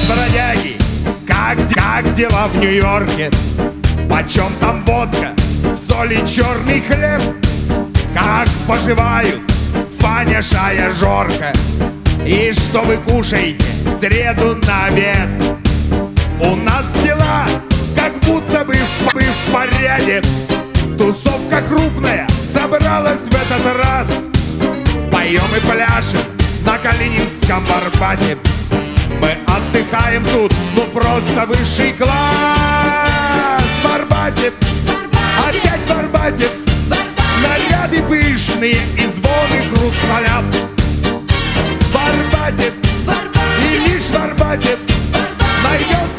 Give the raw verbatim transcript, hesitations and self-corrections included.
бродяги, как, как дела в Нью-Йорке? Почем там водка, соль и черный хлеб? Как поживают Фаня, Шая, Жорка? И что вы кушаете в среду на обед? У нас дела как будто бы в, бы в порядке. Тусовка крупная собралась в этот раз. Поем и пляшем на Калининском Арбате. Мы отдыхаем тут, ну просто высший класс.